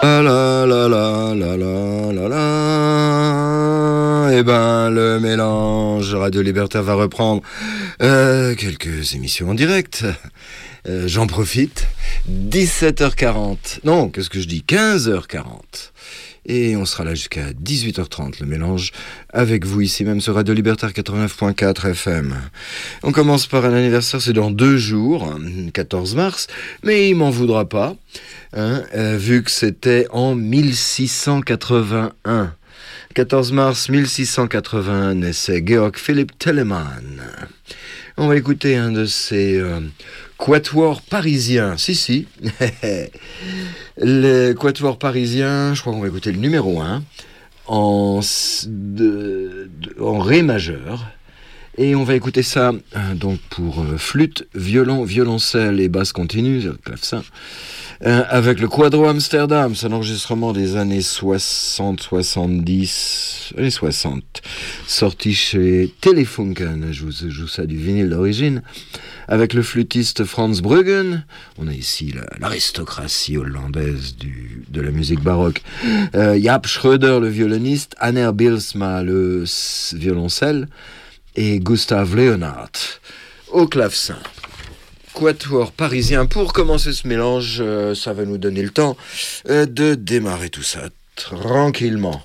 La la la la la la la la. Eh ben, le mélange Radio Libertaire va reprendre quelques émissions en direct. J'en profite. 17h40. Non, qu'est-ce que je dis 15h40. Et on sera là jusqu'à 18h30, le mélange, avec vous ici même sur Radio Libertaire 89.4 FM. On commence par un anniversaire, c'est dans 2 jours, 14 mars, mais il m'en voudra pas, vu que c'était en 1681. 14 mars 1681 naissait Georg Philipp Telemann. On va écouter un de ces quatuors parisiens. Si. Les quatuors parisiens, je crois qu'on va écouter le numéro 1 en ré majeur. Et on va écouter ça donc pour flûte, violon, violoncelle et basse continue, clavecin, avec le Quadro Amsterdam. C'est un enregistrement des années 60, années 60, sorti chez Telefunken. Je vous joue ça du vinyle d'origine, avec le flûtiste Frans Bruggen. On a ici l'aristocratie hollandaise de la musique baroque. Jaap Schröder, le violoniste, Anner Bilsma, le violoncelle, et Gustav Leonhardt au clavecin. Quatuor parisien. Pour commencer ce mélange, ça va nous donner le temps de démarrer tout ça tranquillement.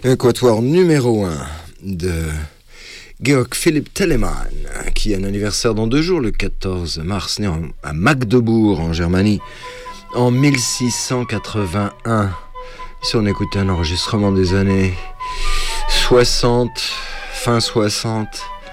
Un quatuor numéro 1 de Georg Philipp Telemann, qui a un anniversaire dans 2 jours, le 14 mars, né à Magdebourg, en Germanie, en 1681. Ici, on écoutait un enregistrement des années 60, fin 60,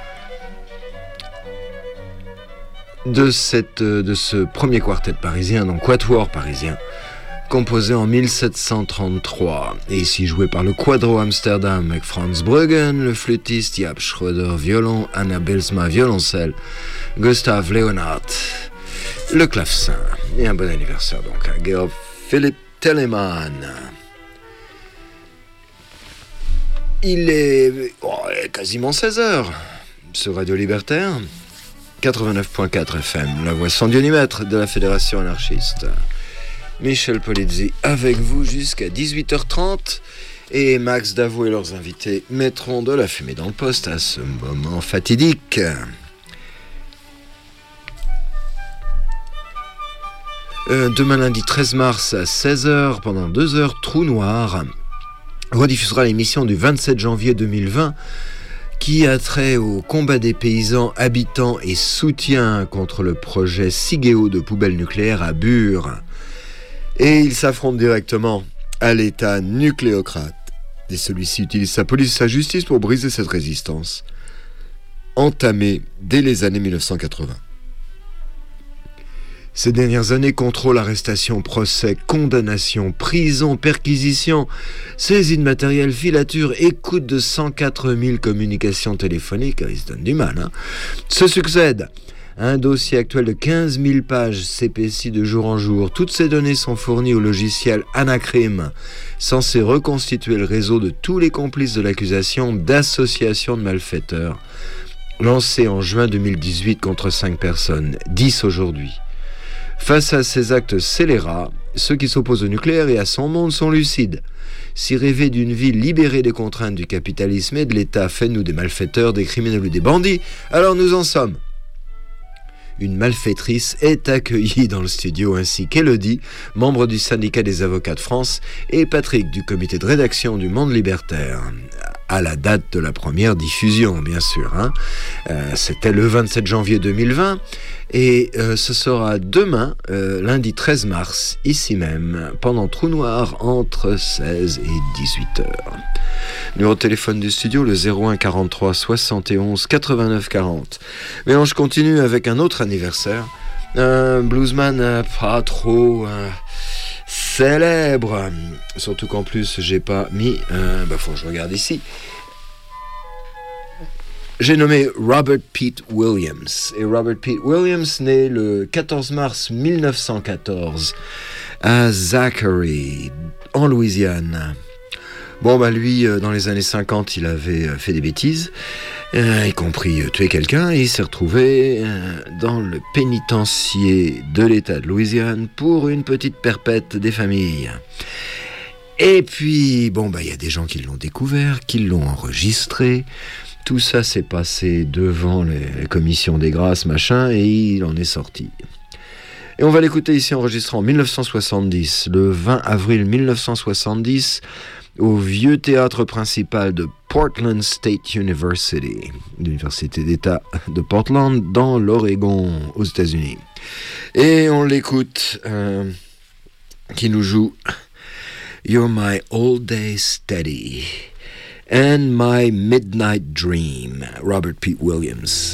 de ce premier quartet parisien, donc quatuor parisien, composé en 1733, et ici joué par le Quadro Amsterdam avec Franz Bruggen, le flûtiste, Jaap Schröder, violon, Anna Bilsma, violoncelle, Gustav Leonhardt, le clavecin. Et un bon anniversaire donc à Georg Philipp Telemann. Il est quasiment 16h sur Radio Libertaire, 89.4 FM, la voix sans Dieu-ni-maître de la Fédération anarchiste. Michel Polizzi avec vous jusqu'à 18h30 et Max Davou et leurs invités mettront de la fumée dans le poste à ce moment fatidique. Demain lundi 13 mars à 16h, pendant 2 heures, Trou Noir rediffusera l'émission du 27 janvier 2020 qui a trait au combat des paysans habitants et soutien contre le projet Cigéo de poubelles nucléaires à Bure. Et il s'affronte directement à l'État nucléocrate. Et celui-ci utilise sa police et sa justice pour briser cette résistance, entamée dès les années 1980. Ces dernières années, contrôle, arrestation, procès, condamnation, prison, perquisition, saisie de matériel, filature, écoute de 104 000 communications téléphoniques, ils se donnent du mal, se succèdent. Un dossier actuel de 15 000 pages s'épaissit de jour en jour. Toutes ces données sont fournies au logiciel Anacrim, censé reconstituer le réseau de tous les complices de l'accusation d'association de malfaiteurs, lancé en juin 2018 contre 5 personnes, 10 aujourd'hui. Face à ces actes scélérats, ceux qui s'opposent au nucléaire et à son monde sont lucides. Si rêver d'une vie libérée des contraintes du capitalisme et de l'État fait de nous des malfaiteurs, des criminels ou des bandits, alors nous en sommes. Une malfaitrice est accueillie dans le studio, ainsi qu'Élodie, membre du syndicat des avocats de France, et Patrick du comité de rédaction du Monde Libertaire, à la date de la première diffusion, bien sûr. C'était le 27 janvier 2020, et ce sera demain, lundi 13 mars, ici même, pendant Trou Noir, entre 16 et 18 heures. Numéro de téléphone du studio, le 01 43 71 89 40. Mais je continue avec un autre anniversaire. Un bluesman pas trop célèbre. Surtout qu'en plus, j'ai pas mis... faut que je regarde ici. J'ai nommé Robert Pete Williams. Et Robert Pete Williams, né le 14 mars 1914 à Zachary, en Louisiane. Lui, dans les années 50, il avait fait des bêtises, y compris tuer quelqu'un, et il s'est retrouvé dans le pénitencier de l'État de Louisiane pour une petite perpète des familles. Et puis, il y a des gens qui l'ont découvert, qui l'ont enregistré. Tout ça s'est passé devant les commissions des grâces, et il en est sorti. Et on va l'écouter ici enregistré en 1970, le 20 avril 1970, au vieux théâtre principal de Portland State University, l'université d'État de Portland, dans l'Oregon, aux États-Unis. Et on l'écoute, qui nous joue You're My All Day Steady and My Midnight Dream, Robert Pete Williams.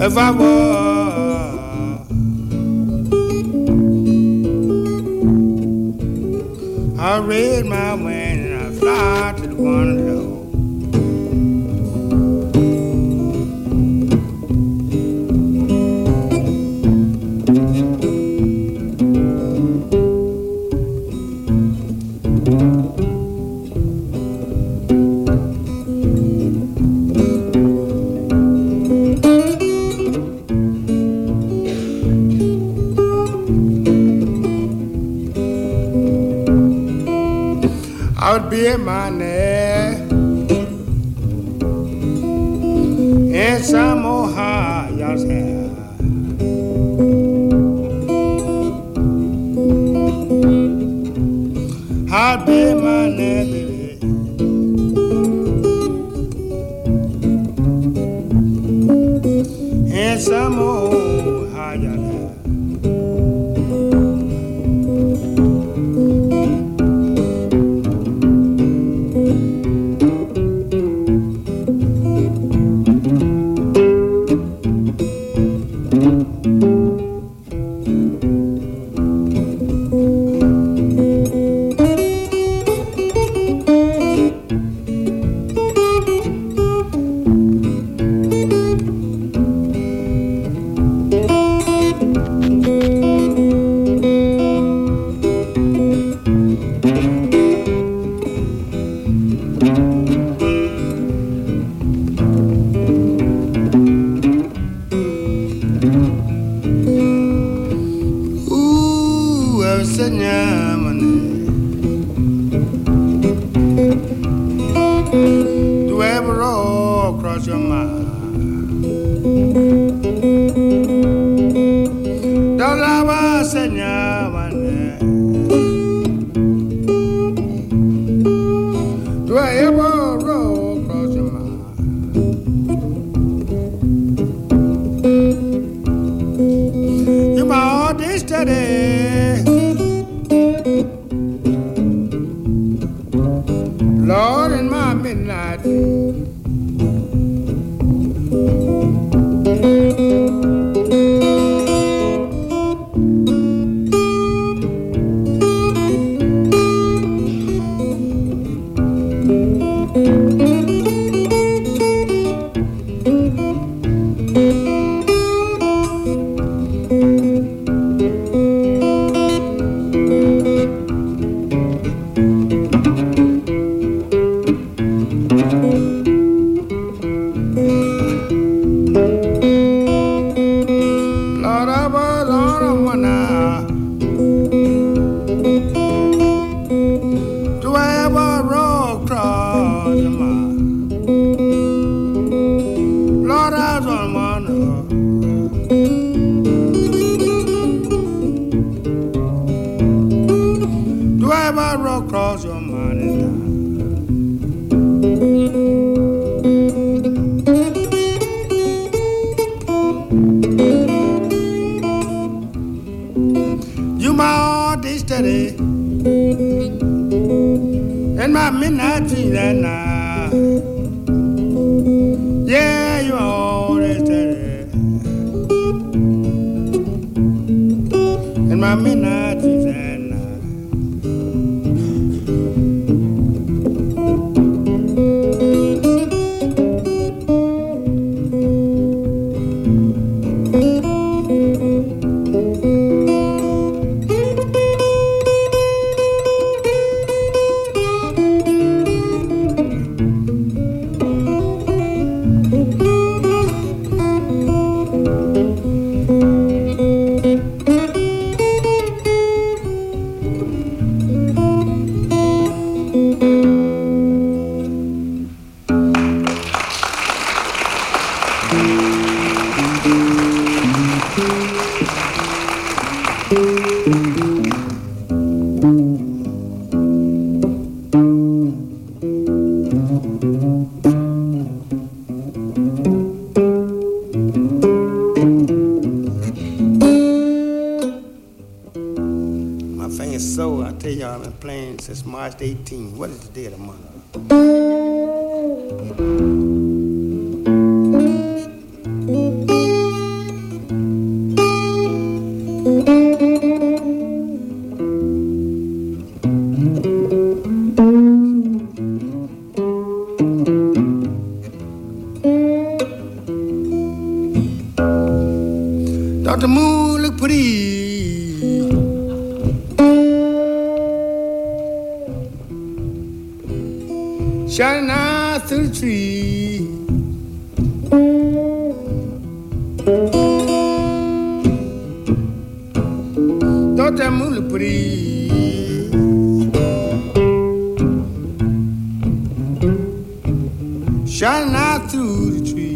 If I was, I raise my wings and I fly to the one below. I would be in my nest in some old house here. I'd be in my nest, baby, in some old house here. Do ever roll across your mind? Don't ever say do I ever roll across your mind? You my all day steady, Lord, in my midnight. Across your mind you my all day steady and my midnight tea that night. Yeah, you all day steady and my midnight tea that night. I've been playing since March 18. What is the day of the month? pretty. Shining out through the tree. Don't that moon look pretty? Shining out through the tree.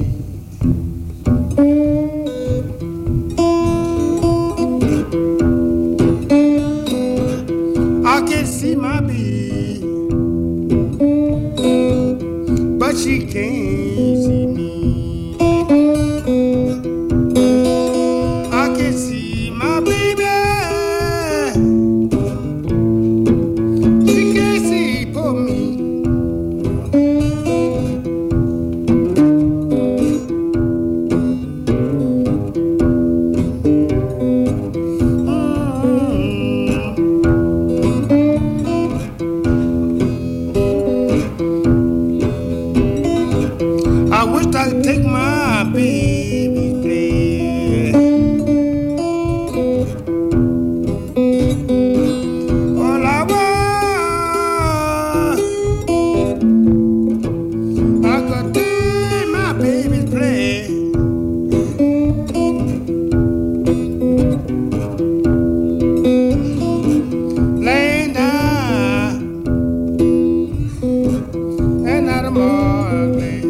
I can see my bee, but she can't see me. I can see my baby, she can't see for me. I wish I could take my baby's place. All I want, I could take my baby's place. Laying down and out of my place.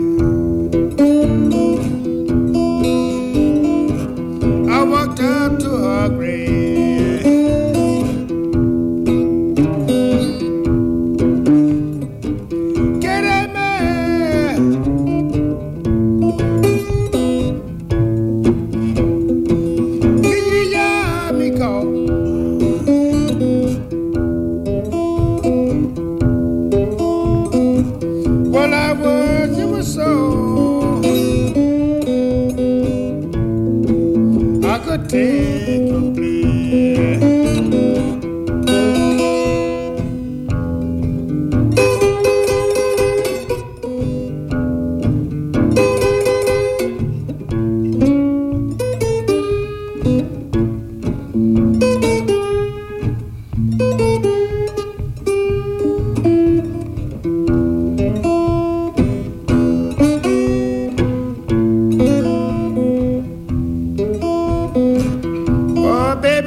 I walked up to her grave. Get at me. Can you hear me call? Well, I was, it was so. I could take your place. Oh, baby.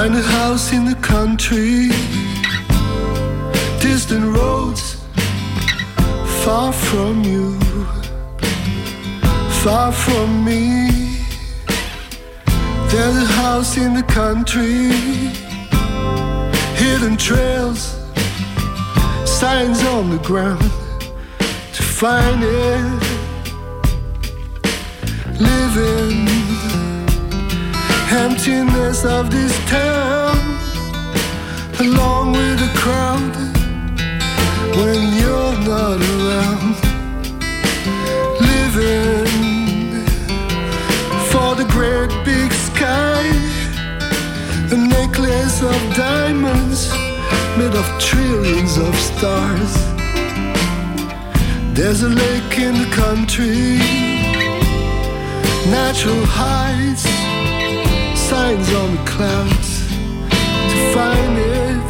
Find a house in the country, distant roads, far from you, far from me. There's a house in the country, hidden trails, signs on the ground. To find it, living emptiness of this town, along with the crowd when you're not around. Living for the great big sky, a necklace of diamonds made of trillions of stars. There's a lake in the country, natural heights, signs on the clouds. To find it,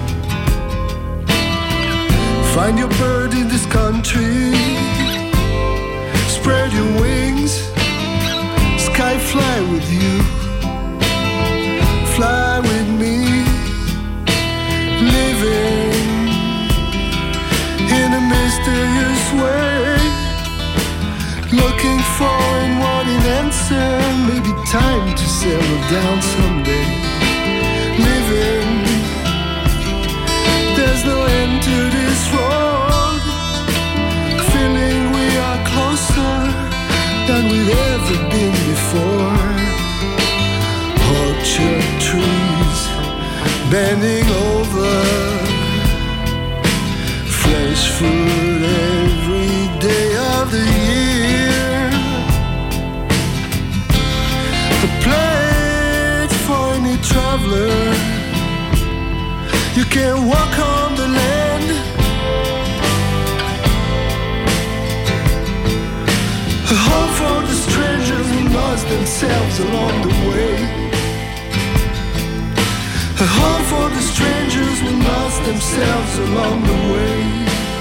find your bird in this country, spread your wings, sky fly with you, fly with me, living in a mysterious way, looking for and wanting answer, maybe time to settle down someday. Living, there's no end to this road, feeling we are closer than we've ever been before. Orchard trees bending over, fresh fruit every day of the year. A place for any traveler. You can walk on the land, a home for the strangers who lost themselves along the way. A home for the strangers who lost themselves along the way.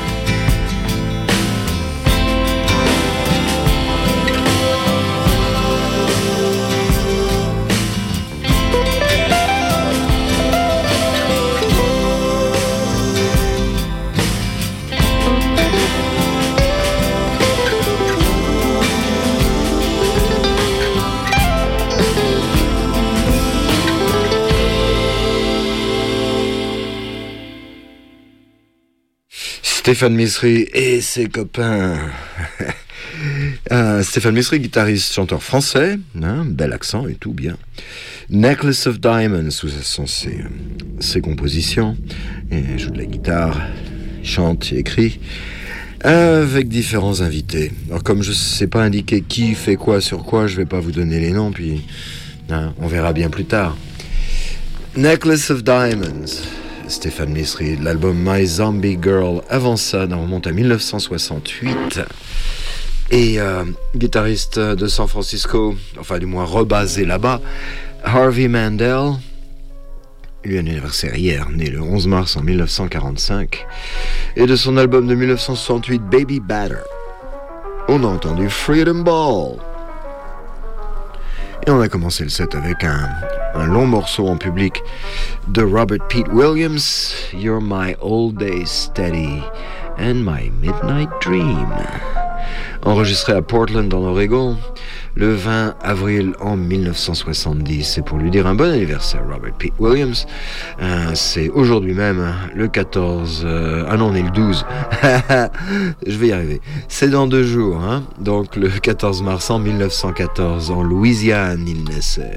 Stéphane Misry et ses copains. Stéphane Misry, guitariste, chanteur français, hein, bel accent et tout bien. Necklace of Diamonds, ce sont ses compositions. Et il joue de la guitare, il chante, il écrit, avec différents invités. Alors comme je ne sais pas indiquer qui fait quoi sur quoi, je ne vais pas vous donner les noms, puis hein, on verra bien plus tard. Necklace of Diamonds. Stéphane Misry, l'album My Zombie Girl. Avant ça, on remonte à 1968. Et guitariste de San Francisco, enfin du moins rebasé là-bas, Harvey Mandel. Lui, un anniversaire hier, né le 11 mars en 1945. Et de son album de 1968, Baby Batter, on a entendu Freedom Ball. Et on a commencé le set avec un long morceau en public de Robert Pete Williams, You're My All Day Steady and My Midnight Dream. Enregistré à Portland dans l'Oregon le 20 avril en 1970. C'est pour lui dire un bon anniversaire, Robert Pete Williams. C'est aujourd'hui même le 14... ah non, on est le 12. Je vais y arriver. C'est dans 2 jours, hein. Donc le 14 mars en 1914, en Louisiane, il naissait.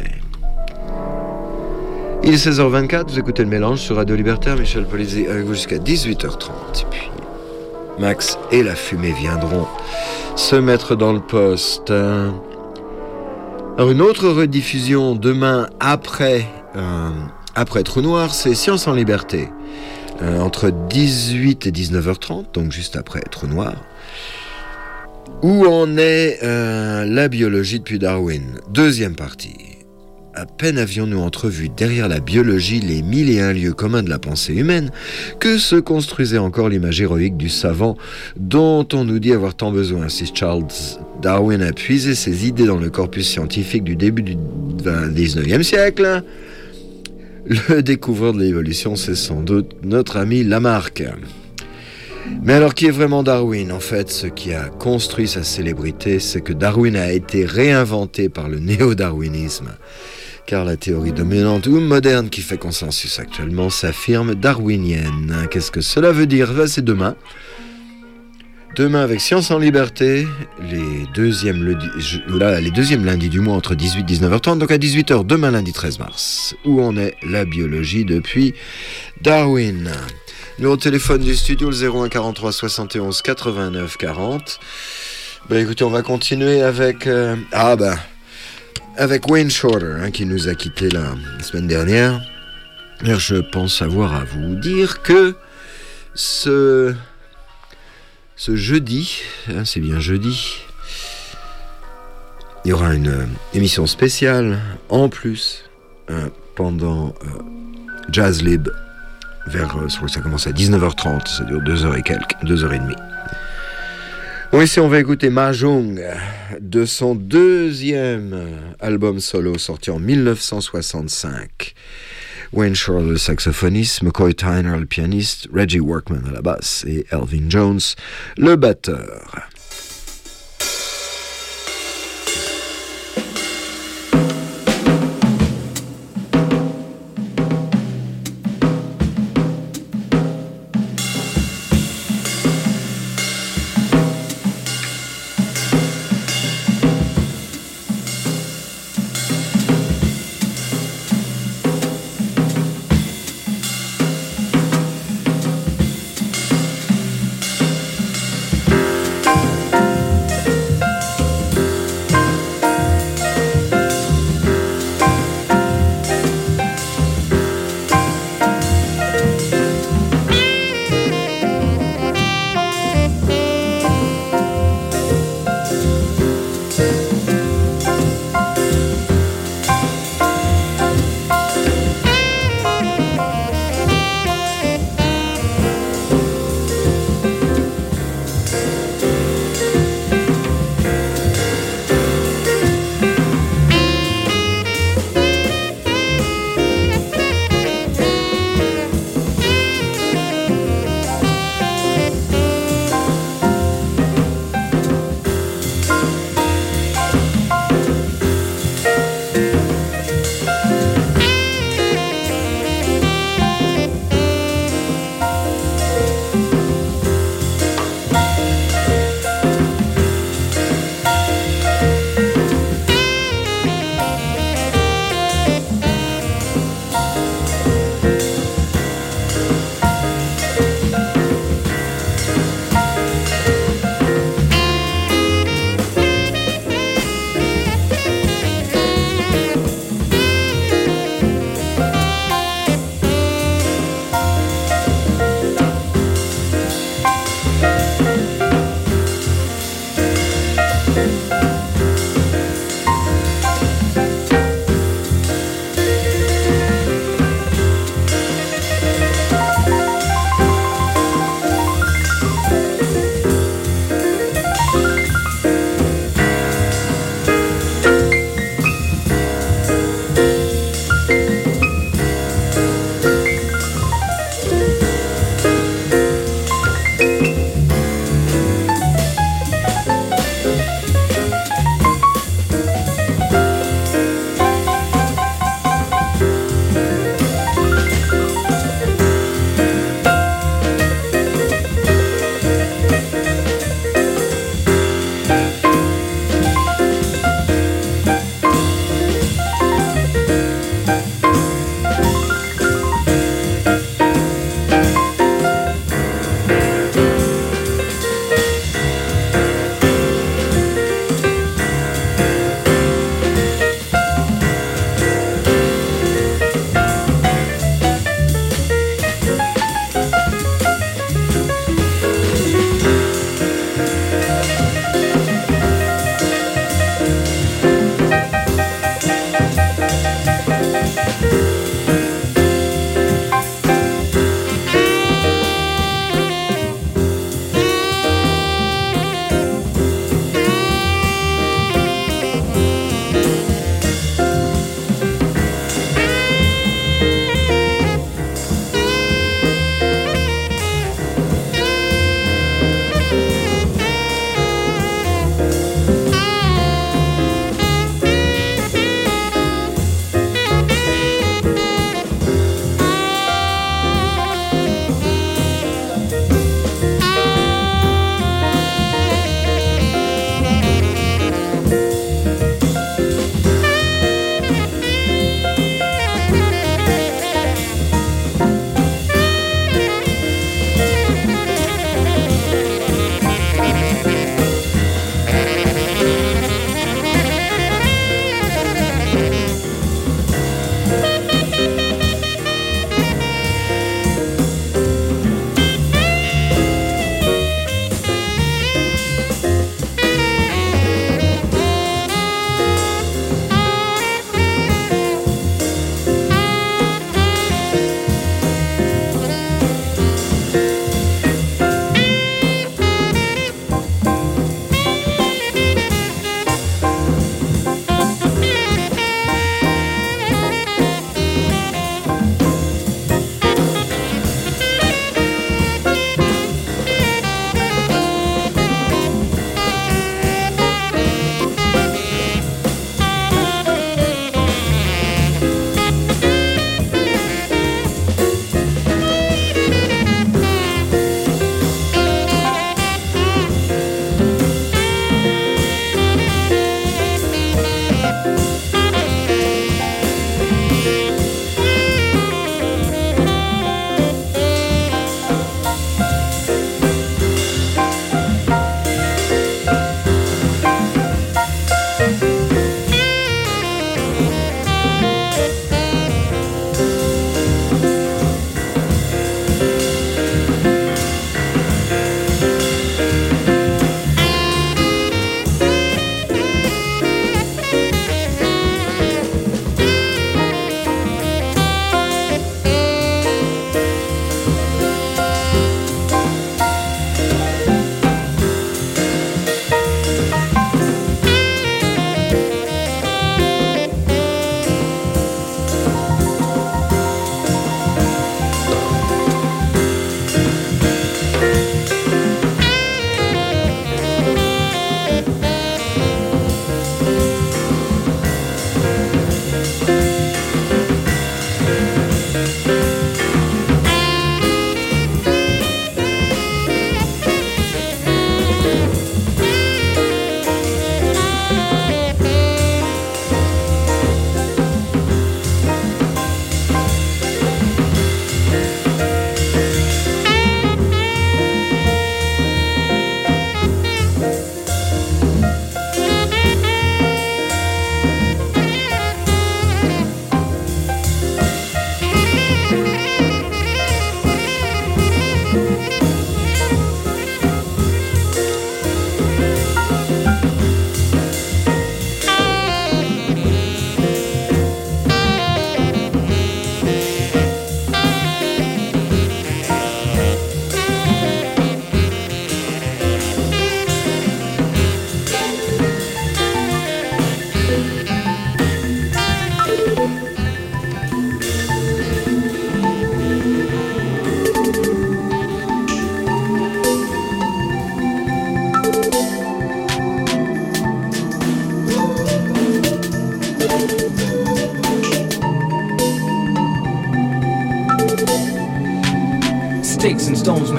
Il est 16h24, vous écoutez le mélange sur Radio Libertaire, Michel Polizzi avec vous jusqu'à 18h30. Et puis, Max et la fumée viendront se mettre dans le poste. Alors, une autre rediffusion demain après Trou Noir, c'est Science en Liberté. Entre 18 et 19h30, donc juste après Trou Noir. Où en est la biologie depuis Darwin? Deuxième partie. À peine avions-nous entrevu derrière la biologie les 1001 lieux communs de la pensée humaine que se construisait encore l'image héroïque du savant dont on nous dit avoir tant besoin. Si Charles Darwin a puisé ses idées dans le corpus scientifique du début du 19e siècle, Le découvreur de l'évolution, c'est sans doute notre ami Lamarck. Mais alors, qui est vraiment Darwin ? En fait, ce qui a construit sa célébrité, c'est que Darwin a été réinventé par le néo-darwinisme. Car la théorie dominante ou moderne qui fait consensus actuellement s'affirme darwinienne. Qu'est-ce que cela veut dire ? C'est demain. Demain, avec Science en Liberté, les deuxièmes lundis du mois entre 18 et 19h30, donc à 18h demain lundi 13 mars. Où en est la biologie depuis Darwin ? Numéro de téléphone du studio, le 01 43 71 89 40. Écoutez, on va continuer avec... avec Wayne Shorter, qui nous a quittés la semaine dernière. Alors, je pense avoir à vous dire que ce jeudi, c'est bien jeudi, il y aura une émission spéciale en plus pendant Jazz Lib vers, je crois que ça commence à 19h30, ça dure 2h et quelques, 2h30. Bon, ici on va écouter Mahjong de son deuxième album solo sorti en 1965. Wayne Shorter le saxophoniste, McCoy Tyner le pianiste, Reggie Workman à la basse et Elvin Jones le batteur.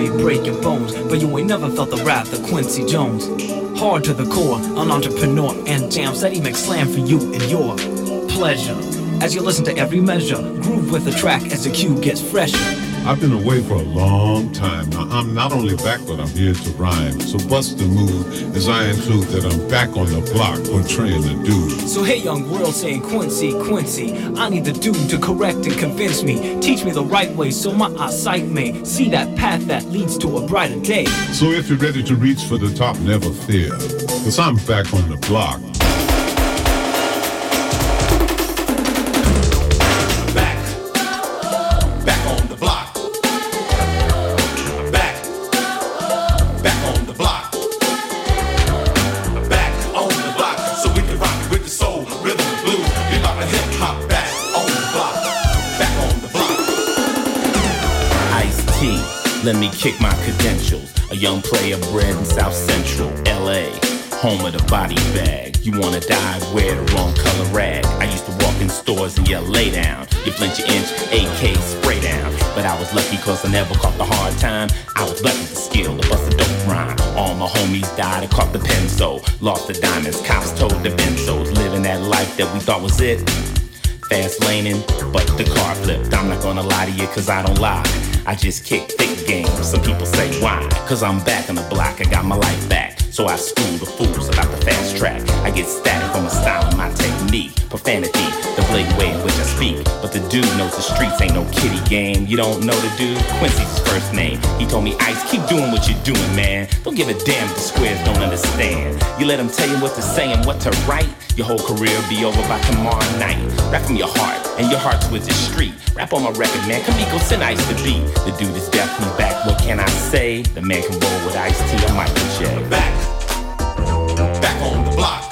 may break your bones, but you ain't never felt the wrath of Quincy Jones. Hard to the core, an entrepreneur, and jams that he makes slam for you and your pleasure. As you listen to every measure, groove with the track as the cue gets fresher. I've been away for a long time. Now, I'm not only back, but I'm here to rhyme. So bust the move as I include that I'm back on the block portraying the dude. So hey young world saying Quincy, Quincy, I need the dude to correct and convince me. Teach me the right way so my eyesight may see that path that leads to a brighter day. So if you're ready to reach for the top, never fear, cause I'm back on the block. Let me kick my credentials. A young player bred in South Central LA, home of the body bag. You wanna die, wear the wrong color rag. I used to walk in stores and yell, lay down. You flinch your inch, AK spray down. But I was lucky cause I never caught the hard time. I was lucky to skill to bust a dope rhyme. All my homies died and caught the penso. Lost the diamonds, cops told the benzos. Living that life that we thought was it. Fast laning, but the car flipped. I'm not gonna lie to you cause I don't lie. I just kick thick game. Some people say why? Cause I'm back on the block, I got my life back. So I school the fools about the fast track. I get static from my style and my technique. Profanity, the blatant way in which I speak. But the dude knows the streets ain't no kiddie game. You don't know the dude? Quincy's his first name. He told me, Ice, keep doing what you're doing, man. Don't give a damn if the squares don't understand. You let them tell you what to say and what to write. Your whole career will be over by tomorrow night. Rap from your heart, and your heart's with the street. Rap on my record, man. Kamiko, send Ice to beat. The dude is definitely back, what can I say? The man can roll with Ice-T or Michael J. Back on the block.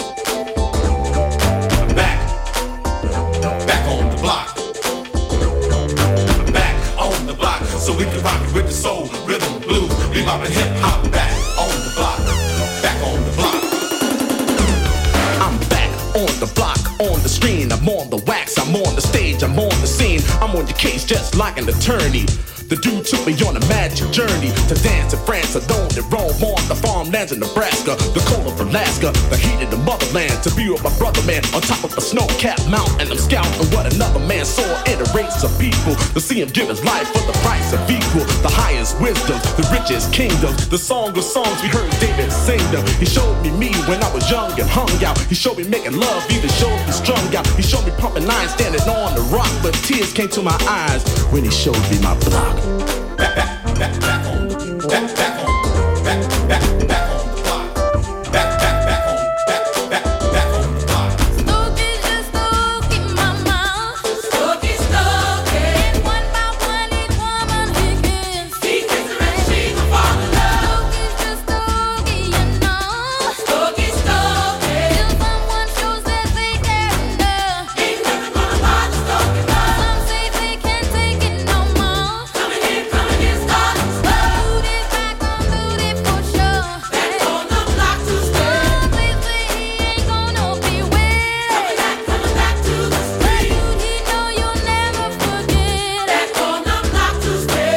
Back on the block. Back on the block. So we can rock it with the soul, rhythm, blues, bebop and hip hop. Back on the block. Back on the block. I'm back on the block, on the screen. I'm on the wax, I'm on the stage, I'm on the scene. I'm on your case just like an attorney. The dude took me on a magic journey to dance in France, alone and roam on the farmlands in Nebraska, the cold of Alaska, the heat of the motherland. To be with my brother, man, on top of a snow-capped mountain. I'm scouting what another man saw in a race of people. To see him give his life for the price of equal. The highest wisdom, the richest kingdoms. The song of songs we heard David sing them. He showed me when I was young and hung out. He showed me making love, even showed me strung out. He showed me pumping iron, standing on the rock. But tears came to my eyes when he showed me my block. Back on the block. Back on the block. Back on the block. Stokey is Stokey, mama. Stokey. And one by one each woman he gets. He gets her and she's a fall in love. Stokey's just Stokey, you know. Stokey. Till someone shows that they care enough. Ain't nothing gonna bother Stokey love. Some say they can't take it no more. Coming here, start slow. Duty's back on duty for sure. Back on the block to stay. Please say he ain't gonna be with. Coming back to the street. Dude, he know you'll never forget. Back on the block to stay.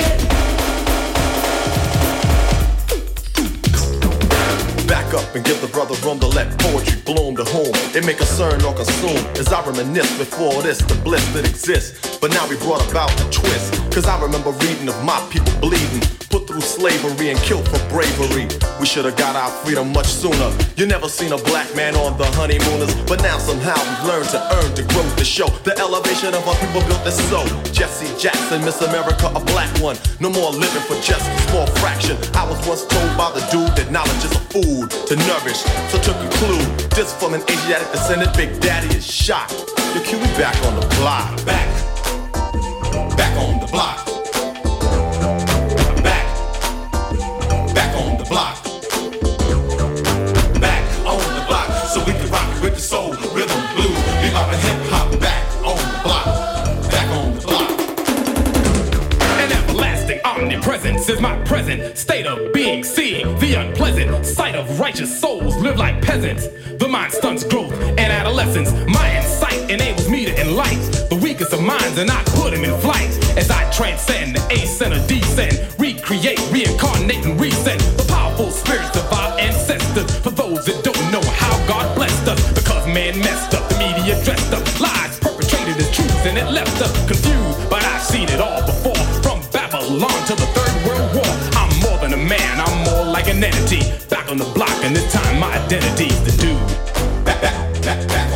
Back up and give the brother room to let poetry bloom to whom it may concern or consume. As I reminisce before this, the bliss that exists. But now we brought about a twist. Cause I remember reading of my people bleeding, put through slavery and killed for bravery. We should have got our freedom much sooner. You never seen a black man on the honeymooners, but now somehow we've learned to earn, to grow, to show the elevation of our people built this so. Jesse Jackson, Miss America, a black one. No more living for just a small fraction. I was once told by the dude that knowledge is a food to nourish. So to conclude, this from an Asiatic descendant, Big Daddy is shot. Yo, Q, we back on the block. Back on the block. Back on the block. Back on the block. So we can rock with the soul, rhythm, blues, bebop and hip hop. Back on the block. Back on the block. An everlasting omnipresence is my present state of being, seeing the unpleasant sight of righteous souls live like peasants. The mind stunts growth and adolescence. My insight enables me to enlighten the weakest of minds, and I put him in flight as I transcend the ascend or descend, recreate, reincarnate, and resend the powerful spirits of our ancestors. For those that don't know how God blessed us, because man messed up, the media dressed up, lies perpetrated as truths, and it left us confused. But I've seen it all before, from Babylon to the Third World War. I'm more than a man, I'm more like an entity. Back on the block, and this time my identity's the dude. Back on the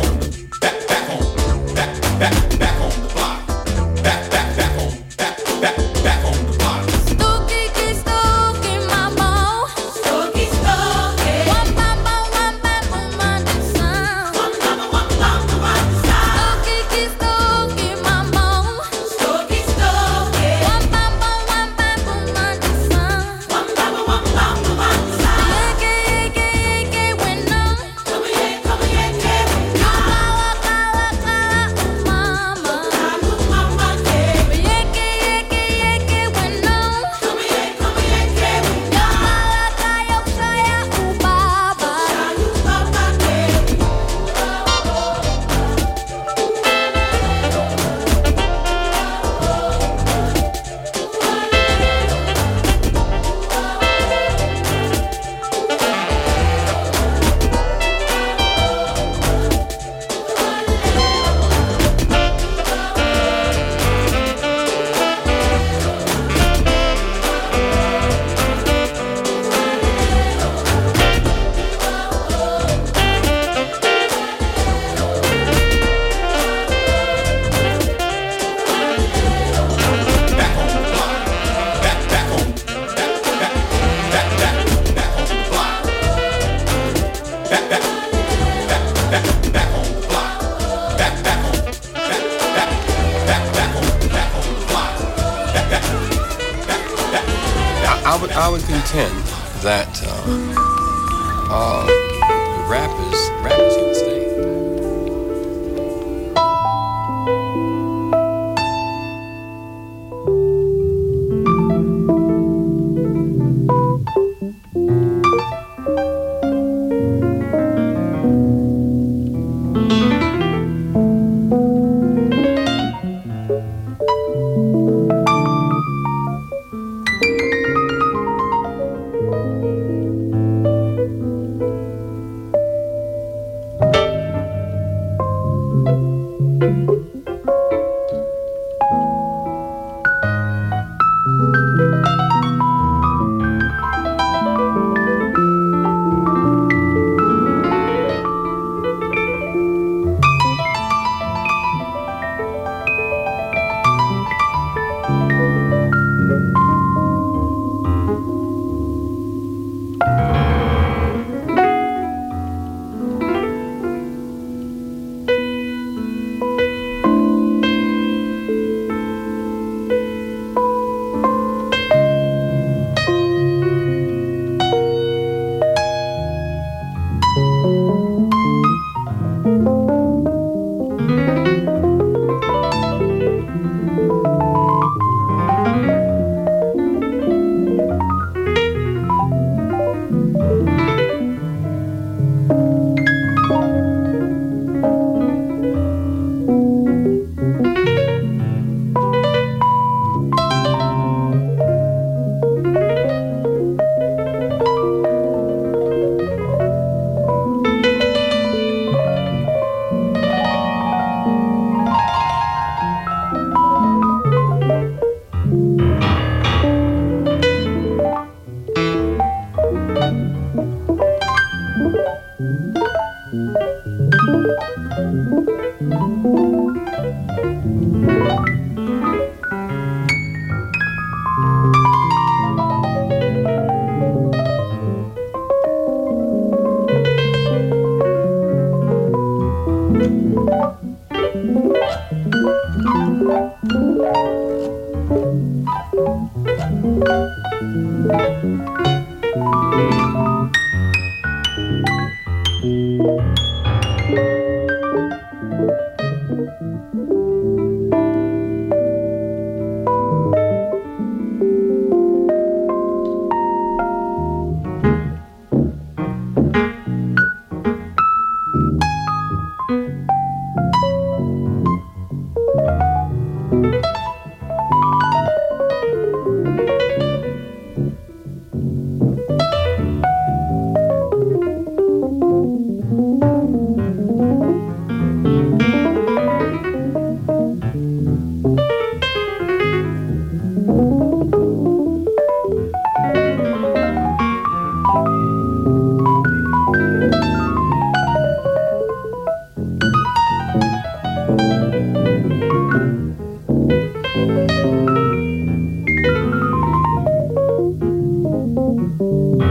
block. Back on the block. Stooky, stooky, mama. Stooky, stooky. One mama, one sound. One mama, sound. Stooky, stooky, mama. Stooky, stooky. One mama, sound. One mama, sound. Yeke, when come here, mama. Yeke, when I would contend that rappers can stay.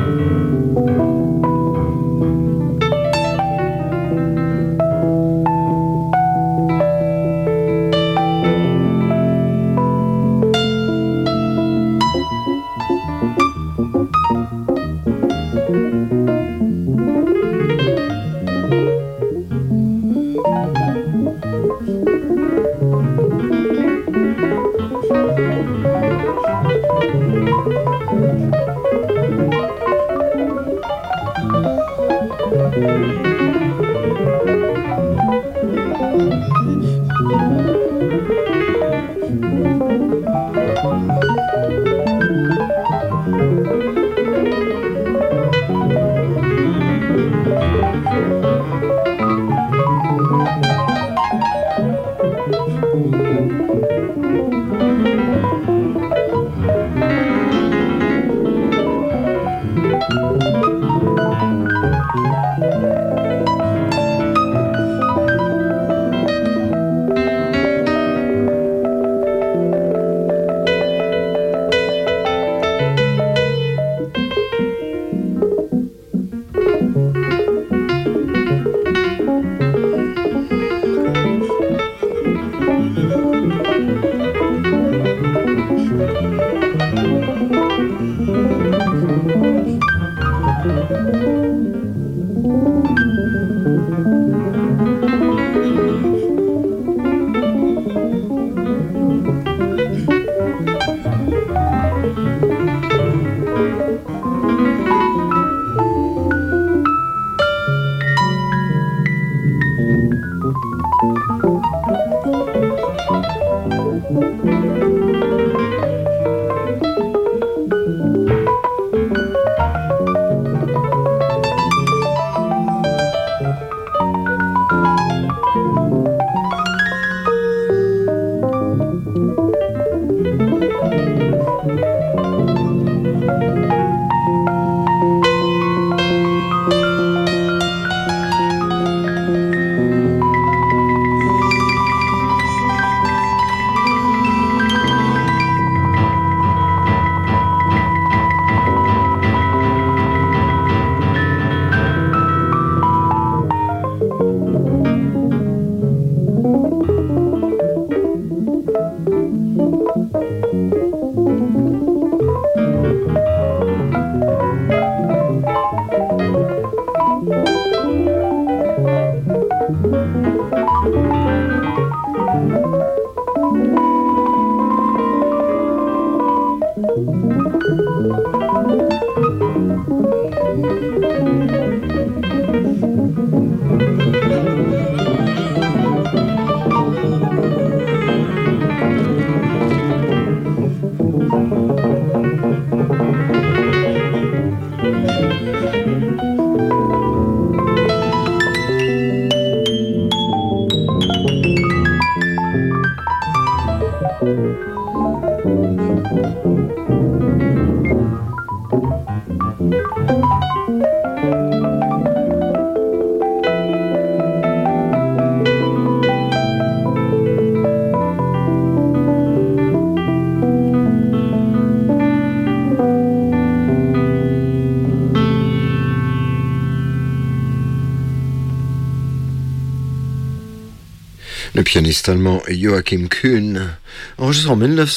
Le pianiste allemand Joachim Kuhn, enregistré en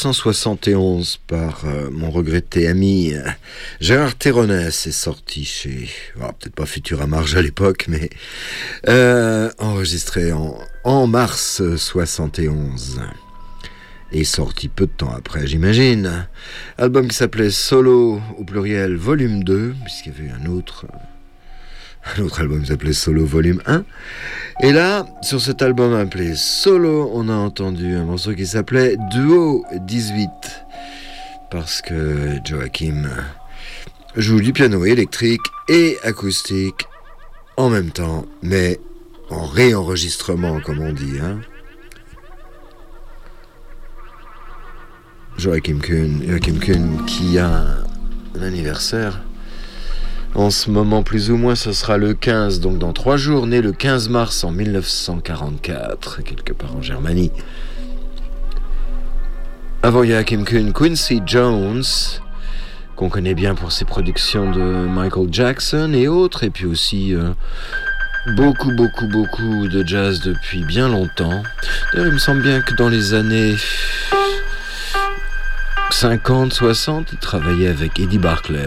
1971 par mon regretté ami Gérard Théronès, est sorti chez, peut-être pas Futura-Marge à l'époque, mais enregistré en mars 71. Et sorti peu de temps après, j'imagine. Album qui s'appelait Solo, au pluriel, volume 2, puisqu'il y avait un autre album qui s'appelait Solo Volume 1. Et là, sur cet album appelé Solo, on a entendu un morceau qui s'appelait Duo 18. Parce que Joachim joue du piano électrique et acoustique en même temps, mais en réenregistrement, comme on dit. Joachim Kuhn qui a un anniversaire. En ce moment, plus ou moins, ce sera le 15, donc dans 3 jours, né le 15 mars en 1944, quelque part en Germanie. Avant Joachim Kuhn, Quincy Jones, qu'on connaît bien pour ses productions de Michael Jackson et autres, et puis aussi beaucoup de jazz depuis bien longtemps. D'ailleurs, il me semble bien que dans les années 50, 60, il travaillait avec Eddie Barclay.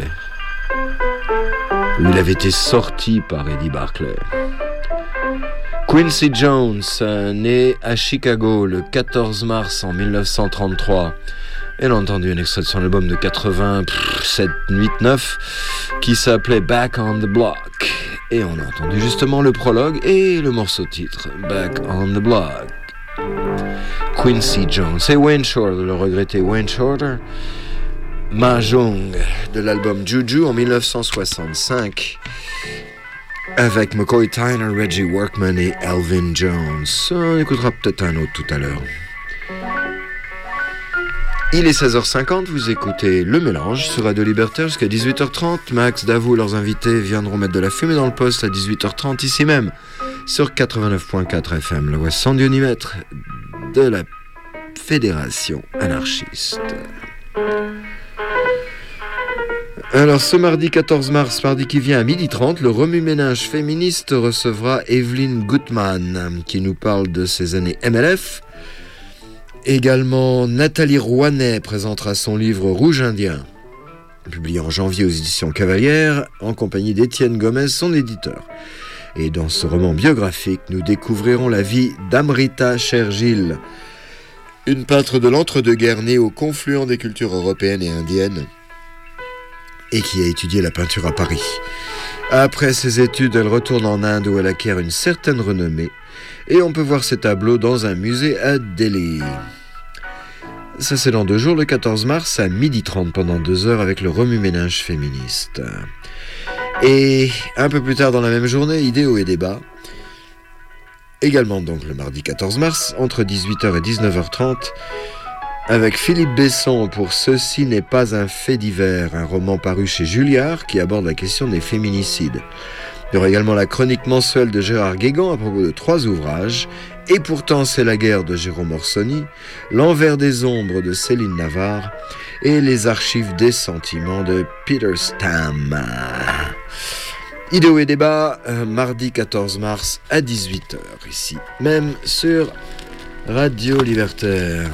Il avait été sorti par Eddie Barclay. Quincy Jones, né à Chicago le 14 mars en 1933. Elle a entendu un extrait de son album de 87, 8, 9 qui s'appelait Back on the Block. Et on a entendu justement le prologue et le morceau titre, Back on the Block. Quincy Jones et Wayne Shorter, le regretté Wayne Shorter. Mahjong de l'album Juju en 1965 avec McCoy Tyner, Reggie Workman et Elvin Jones. On écoutera peut-être un autre tout à l'heure. Il est 16h50, vous écoutez Le Mélange sur Radio Libertaire jusqu'à 18h30. Max, Davou et leurs invités viendront mettre de la fumée dans le poste à 18h30 ici même sur 89.4 FM, la voix sans Dieu ni maître de la Fédération anarchiste. Alors ce mardi 14 mars, mardi qui vient à 12h30, le remue-ménage féministe recevra Evelyn Gutmann qui nous parle de ses années MLF. Également Nathalie Rouanet présentera son livre Rouge Indien, publié en janvier aux éditions Cavalière, en compagnie d'Étienne Gomez, son éditeur. Et dans ce roman biographique, nous découvrirons la vie d'Amrita Shergill, une peintre de l'entre-deux-guerres née au confluent des cultures européennes et indiennes, et qui a étudié la peinture à Paris. Après ses études, elle retourne en Inde où elle acquiert une certaine renommée, et on peut voir ses tableaux dans un musée à Delhi. Ça c'est dans 2 jours, le 14 mars à 12h30 pendant 2 heures avec le remue-ménage féministe. Et un peu plus tard dans la même journée, Idéo et débat. Également donc le mardi 14 mars, entre 18h et 19h30, avec Philippe Besson pour Ceci n'est pas un fait divers, un roman paru chez Julliard qui aborde la question des féminicides. Il y aura également la chronique mensuelle de Gérard Guégan à propos de 3 ouvrages, Et pourtant c'est la guerre de Jérôme Orsoni, L'envers des ombres de Céline Navarre et Les archives des sentiments de Peter Stamm. Idéo et débat, mardi 14 mars à 18h, ici, même sur Radio Libertaire.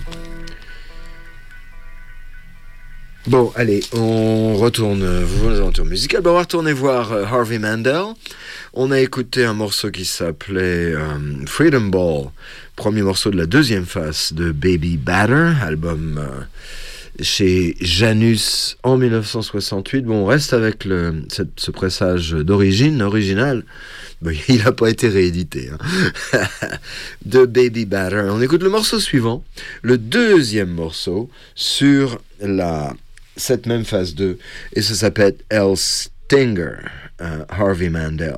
Bon, allez, on retourne, vous voulez un tour musical, on va retourner voir Harvey Mandel. On a écouté un morceau qui s'appelait Freedom Ball, premier morceau de la deuxième face de Baby Batter, album chez Janus en 1968. Bon, on reste avec ce pressage d'origine, original. Bon, il n'a pas été réédité, hein. De Baby Batter. On écoute le morceau suivant, le deuxième morceau sur cette même phase 2, et ça s'appelle El Stinger, Harvey Mandel.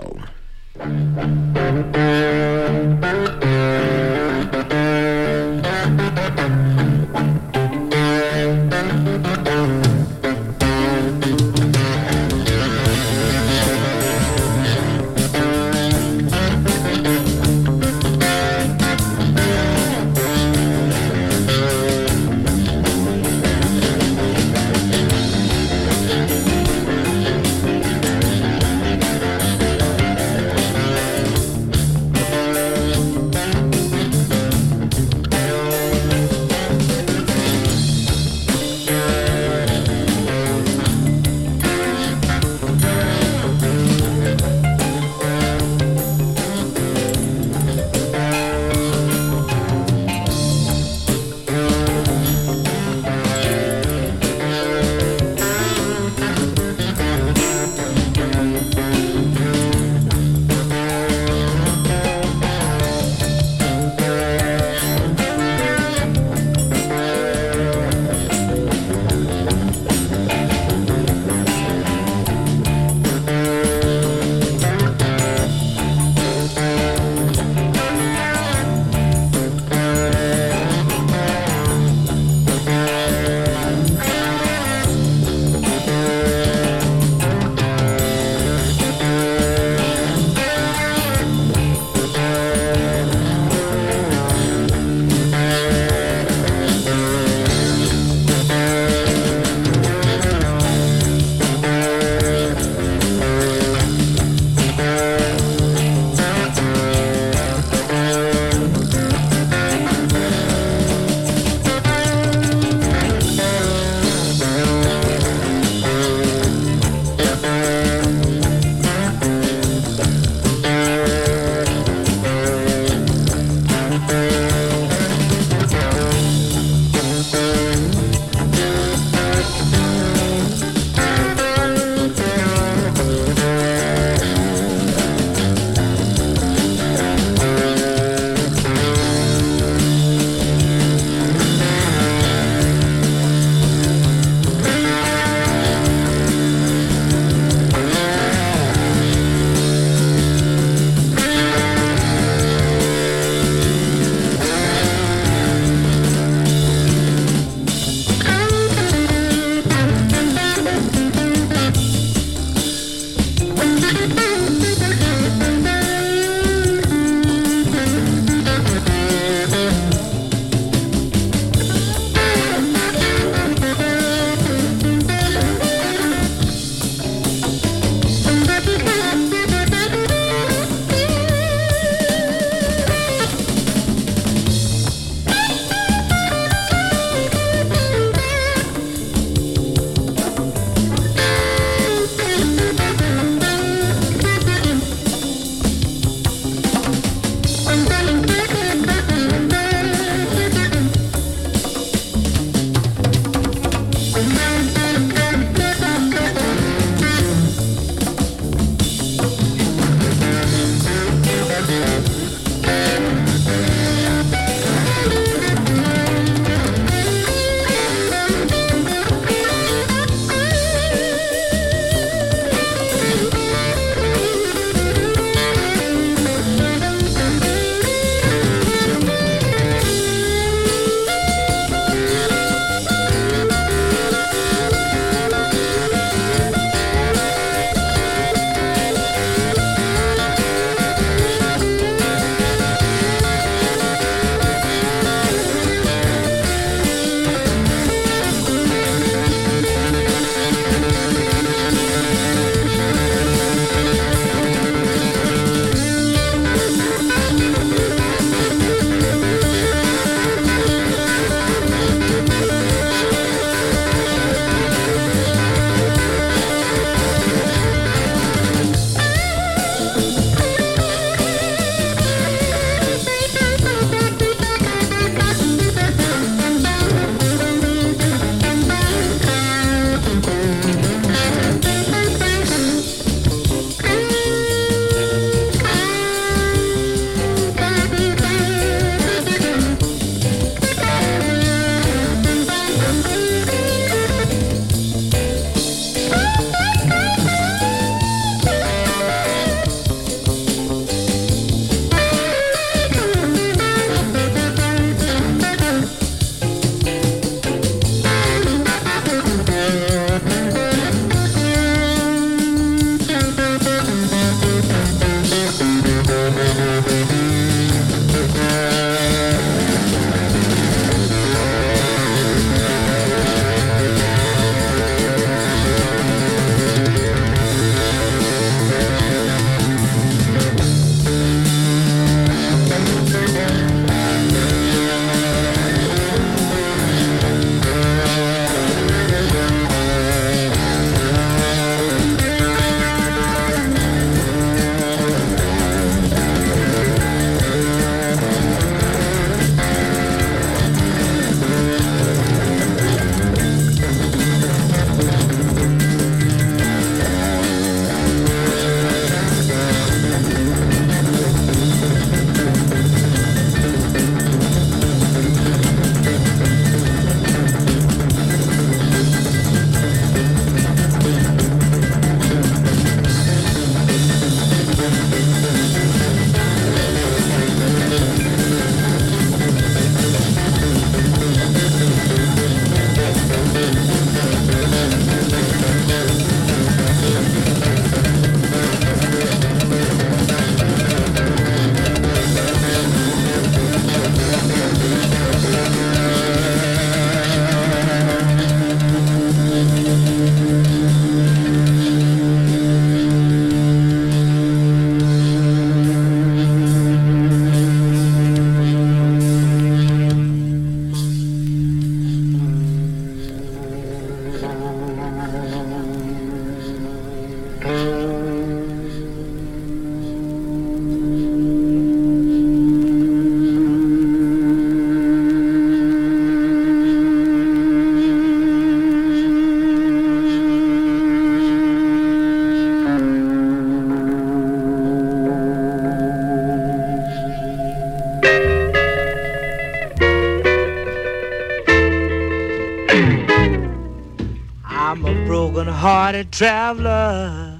hearted traveler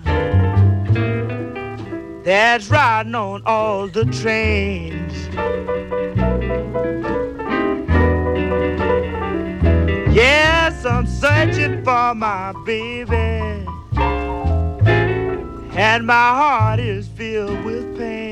that's riding on all the trains. Yes, I'm searching for my baby, and my heart is filled with pain.